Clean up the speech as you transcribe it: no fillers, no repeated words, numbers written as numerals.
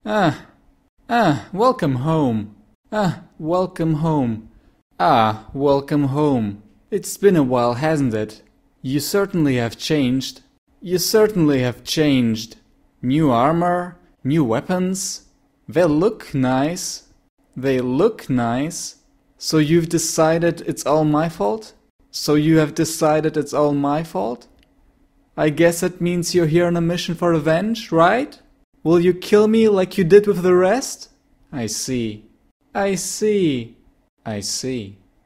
Ah, welcome home. Welcome home. Welcome home. It's been a while, hasn't it? You certainly have changed. You certainly have changed. New armor, new weapons. They look nice. They look nice. So you've decided it's all my fault? So you have decided it's all my fault? I guess that means you're here on a mission for revenge, right? Will you kill me like you did with the rest? I see. I see. I see.